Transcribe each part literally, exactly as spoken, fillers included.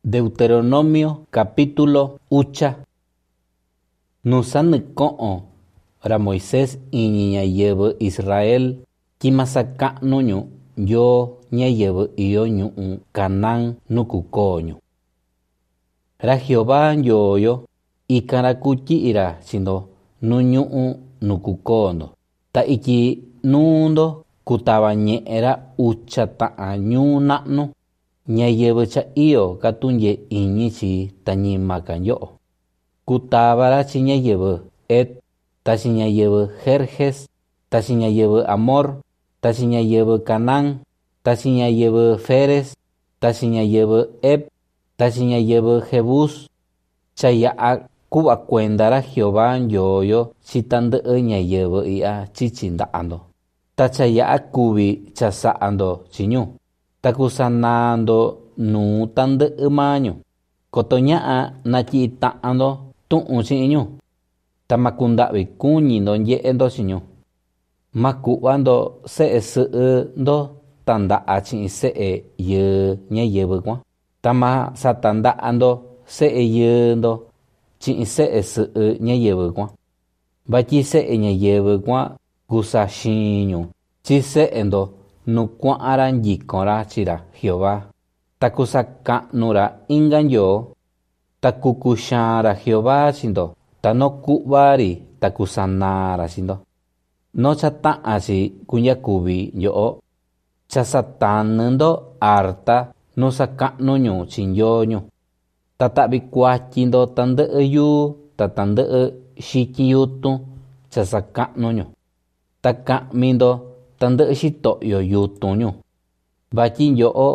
Deuteronomio capítulo ucha. Nusaniko'o ra Moisés iñi ñayɨvɨ Israel kimasaka'nuñu yo ñayɨvɨ io ñu'u Canaán nukukoñu. Ra Jehová nyoyo ikanra kutyi'ira chindo nu ñu'u nukukondo ta ityi nuundo kutava ñe'era ucha ta'an ñuu na'nu ñayɨvɨ cha io katunye iñi chi ta ñimaka nyo'o. Kutavara chi ñayɨvɨ Et, ta chi ñayɨvɨ Jerjes, ta chi ñayɨvɨ Amor, ta chi ñayɨvɨ Canaán, ta chi ñayɨvɨ Feres, ta chi ñayɨvɨ Eb, ta chi ñayɨvɨ Jebus. Cha ya'a ku'va kuendara Jehová nyoyo chi tandɨ'ɨ ñayɨvɨ i'ya chichi nda'ando, ta cha ya'a kuvi cha sa'ando chi ñu, ta kusanando nuu tandɨ'ɨ maañu, koto ña'a natyi'i ta'ando tu'un chi'in ñu, ta ma kunda'vi kuñindo nye'endo chi ñu. Ma ku'vando se'e sɨ'ɨ-ndo tanda'a chi'in se'e yɨɨ ñayɨvɨ kuan, ta ma satanda'ando se'e yɨɨ-ndo chi'in se'e sɨ'ɨ ñayɨvɨ kuan, vatyi se'e ñayɨvɨ kuan kusaxiin-ñu chi se'e-ndo nu kua'anra nyikonra chira Jehová, ta kusaka'nura inga nyoo, ta kukuxaanra Jehová chindo, ta no ku'vari ta kusanara chindo. No cha ta'an chi kunyakuvi nyo'o, cha satanɨ-ndo arta nu saka'nuñu chi nyooñu, ta ta'vi kuatyindo tandɨ'ɨ yuu ta tandɨ'ɨ xityi yutun cha saka'nuñu, ta ka'mindo tandɨ'ɨ xito'yo yutunñu, vatyi nyo'o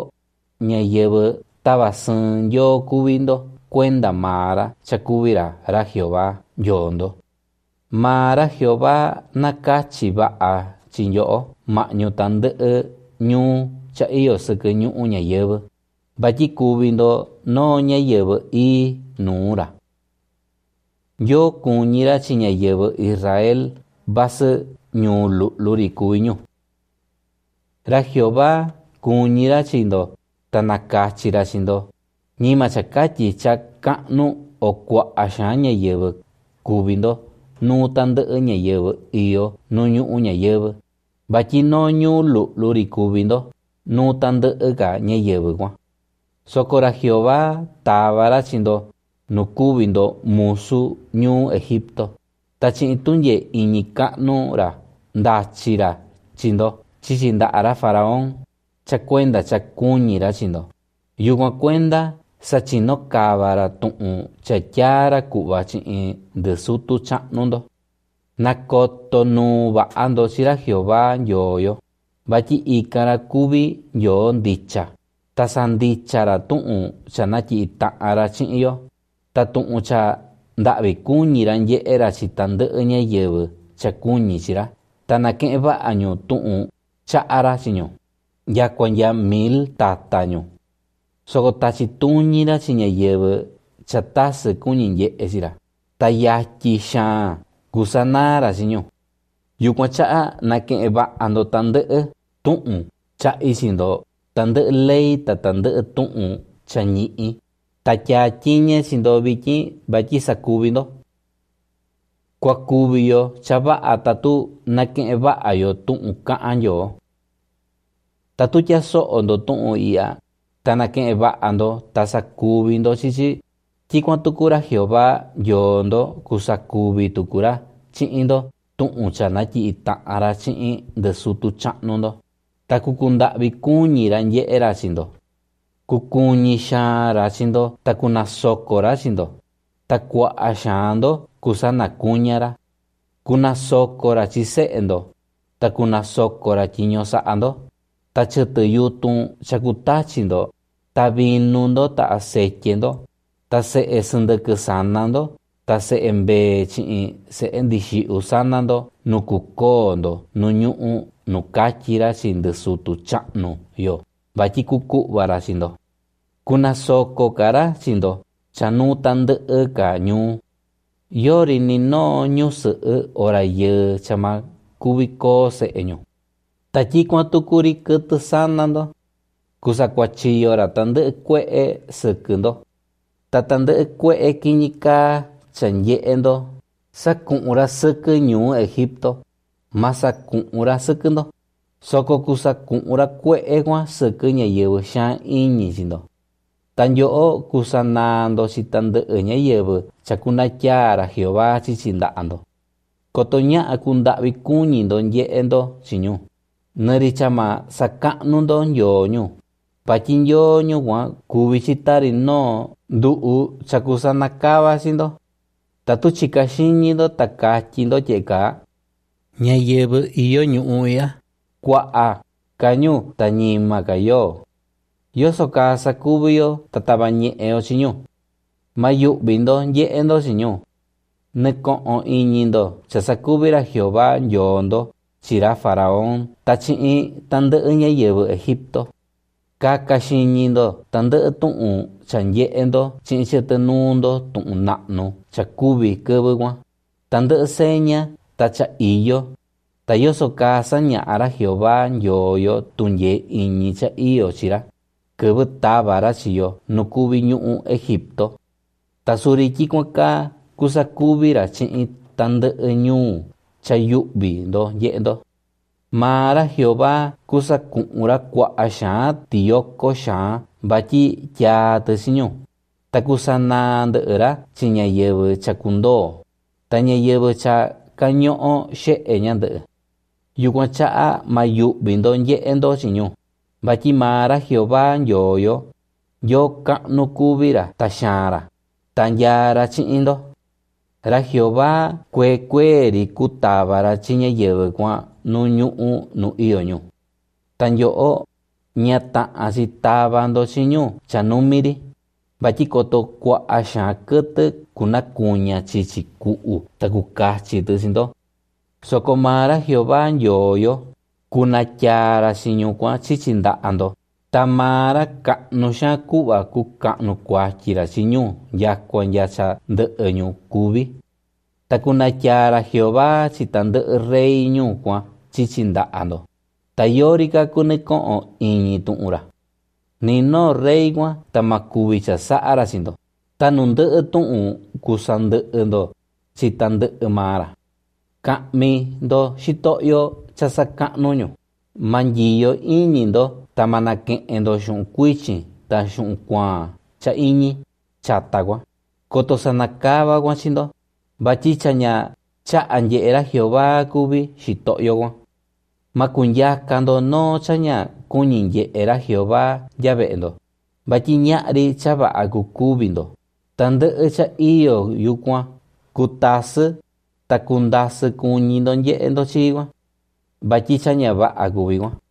ñayɨvɨ tava sɨɨn Nyoo kuvi-ndo kuenda maa-ra cha kuvi-ra ra Jehová nyondo. Maa-ra Jehová nakatyi va'a chi nyo'o ma'ñu tandɨ'ɨ ñuu cha io sɨkɨ ñu'u ñayɨvɨ, vatyi kuvi-ndo noo ñayɨvɨ ii nuu-ra. Nyoo kuñira chi ñayɨvɨ Israel vasɨ ñuu lu'luri kuvi ñu. Ra Jehová kuñira chindo ta nakachira chindo, ñima cha katyi cha ka'nu o kua'a xaan ñayɨvɨ kuvi-ndo nuu tandɨ'ɨ ñayɨvɨ io nu ñu'u ñayɨvɨ, vatyi noo ñuu lu'luri kuvi-ndo nuu tandɨ'ɨ-ka ñayɨvɨ kuan. Soko ra Jehová tava-ra chindo nu kuvi-ndo musu ñuu Egipto, ta chi'in tunyee iñi ka'nu-ra ndachi-ra chindo chichi nda'a ra Faraón cha kuenda cha kuñi-ra chindo. Yukuan kuenda sachinokava-ra tu'un cha tyaa-ra ku'va chi'in ndɨ sutu cha'nu-ndo. Nakoto nuu va'a-ndo chi ra Jehová nyoyo, vatyi ikanra kuvi Nyoo ndicha, ta sandicha-ra tu'un cha natyi'i ta'an-ra chi'in yo, ta tu'un cha nda'vi kuñi-ra nye'e-ra chi tandɨ'ɨ ñayɨvɨ cha kuñi chi-ra, ta nake'en va'a-ñu tu'un cha'a-ra chi ñu, yakua nya mil tata-ñu. Soko tachi tuñi-ra chi ñayɨvɨ cha tasɨ kuñi nye'e chi-ra, ta yatyi xaan kusanaa-ra chi ñu. Yukuan cha'a nake'en va'a-ndo tandɨ'ɨ tu'un cha'i chi-ndo tandɨ'ɨ ley ta tandɨ'ɨ tu'un cha ñi'i, ta tyaa tyiñe chi-ndo vityin vatyi sakuvi-ndo. Kuakuvi-yo cha va'a tatu nake'en va'a-yo tu'un ka'an Nyoo. Tatu tyaso'o-ndo tu'un i'ya ta nake'en va'a-ndo ta sakuvi-ndo chichi, tyikuan tuku ra Jehová nyondo kusakuvi tuku-ra chi'in-ndo tu'un cha natyi'i ta'an-ra chi'in ndɨ sutu cha'nu-ndo, ta kukunda'vi kuñi-ra nye'e-ra chi-ndo, kukuñi xaan-ra chi-ndo ta kunasoko-ra chi-ndo, ta kua'a xaan-ndo kusanakuña-ra, kunasoko-ra chi se'e-ndo, ta kunasoko-ra tyiño sa'a-ndo, ta chɨtɨ yutun cha kutachi-ndo, ta vinu-ndo ta asetye-ndo, ta se'e sɨndɨkɨ sana-ndo, ta se'e mbee chi'in se'e ndixi'u sana-ndo nukukoo-ndo nu ñu'u nu katyira chi ndɨ sutu cha'nu yo, vatyi kuku'va-ra chi-ndo. Kunasoko-ka-ra chi-ndo cha nuu tandɨ'ɨ-ka ñuu. Yori-ni noo ñusɨ'ɨ o rayɨɨ cha ma kuvi koo se'e-ñu. Ta tyikuan tuku-ri kɨtɨ sana-ndo, kusakuachiyora tandɨ'ɨ kue'e sɨkɨ‑ndo ta tandɨ'ɨ kue'e kiñi kaa cha nye'e‑ndo saku'un‑ra sɨkɨ ñuu Egipto masaku'un‑ra sɨkɨ‑ndo, soko kusaku'un‑ra kue'e kuan sɨkɨ ñayɨvɨ xaan iñi chi‑ndo. Ta ndyo'o kusanaa‑ndo chi tandɨ'ɨ ñáyɨvɨ cha kunatyaa‑ra Jehová chichi nda'a‑ndo, koto ña'a kunda'vi kuñi‑ndo nye'e‑ndo chi ñu, nɨri cha ma saka'nu‑ndo ndyoo ñu, vatyi ndyoo ñu kuan kuvi‑chi tari noo ndu'u cha kusanakava chi‑ndo. Tatu chika xiñi‑ndo ta katyi‑ndo tye'e kaa: ñayɨvɨ iyo ñu'u i'ya kua'a ka ñu ta ñima ka yoo, yoso kaa sakuvi‑yo ta tava ñe'e‑yo chi ñu. Ma yu'vi‑ndo nye'e‑ndo chi ñu. Nɨko'on iñi‑ndo cha sakuvi‑ra Jehová Ndyoo‑ndo chi ra Faraón ta chi'in tandɨ'ɨ ñáyɨvɨ Egipto. Kaka xiñi‑ndo tandɨ'ɨ tu'un cha nye'e‑ndo chi'in chɨtɨ nuu‑ndo tu'un na'nu cha kuvi kɨvɨ kuan, tandɨ'ɨ seña ta cha iyo, ta yoso kaa saña'a‑ra Jehová Ndyoo‑yo tundyee iñi cha iyo chi‑ra kɨvɨ tava‑ra chi‑yo nu kuvi ñu'u Egipto. Ta suri tyikuan kaa kusakuvi‑ra chi'in tandɨ'ɨ ñuu cha yu'vi‑ndo nye'e‑ndo. Maa‑ra Jehová kusaku'un‑ra kua'a xaan tiyoko xaan vatyi tyaa‑tɨ chi ñu, ta kusanaa ndɨ'ɨ‑ra chi ñayɨvɨ cha kundoo, ta ñayɨvɨ cha kaño'o xe'e ñandɨ'ɨ. Yukuan cha'a ma yu'vi‑ndo nye'e‑ndo chi ñu, vatyi maa‑ra Jehová Ndyoo‑yo, Nyoo ka'nu kuvi‑ra ta xaan‑ra, ta ndyaa‑ra chi'in‑ndo. Ra Jehová kuee kuee‑ri kutava‑ra chi ñayɨvɨ kuan nu ñu'u nu iyo ñu. Ta ndyo'o ña ta'an‑chi tava‑ndo chi ñu cha numi‑ri, vatyi koto kua'a xaan kɨtɨ kunakuña chichi ku'u ta kukachi‑tɨ chi‑ndo. Soko maa‑ra Jehová Ndyoo‑yo kunatyaa‑ra chi ñu kuan chichi nda'a‑ndo, ta maa‑ra ka'nu xaan ku'va kuka'nu kuatyi‑ra chi ñu yakua ndya cha ndɨ'ɨ ñu kuvi. Ta kunatyaa‑ra Jehová chi tandɨ'ɨ rey ñu kuan chichi nda'a‑ndo, ta yori‑ka kunɨko'on iñi tu'un‑ra. Ni noo rey kuan ta ma kuvi cha sa'a‑ra chi‑ndo, ta nu ndɨ'ɨ tu'un kusandɨ'ɨ‑ndo chi tandɨ'ɨ maa‑ra. Ka'mi‑ndo xito'yo cha saka'nu ñu. Ma nyiyo iñi‑ndo ta ma nake'en‑ndo xu'un kuichin ta xu'un kuaan cha iñi chata kuan, koto sanakava kuan chi‑ndo, vatyi cha ña cha'a nye'e‑ra Jehová kuvi xito'yo kuan. Ma kunyaka‑ndo noo cha ña kuñi nye'e‑ra Jehová ndya ve'e‑ndo, vatyi ña'ri cha va'a kukuvi‑ndo. Tandɨ'ɨ cha iyo yukuan kutasɨ ta kundasɨ kuñi‑ndo nye'e‑ndo chi kuan, vatyi cha ña va'a kuvi kuan.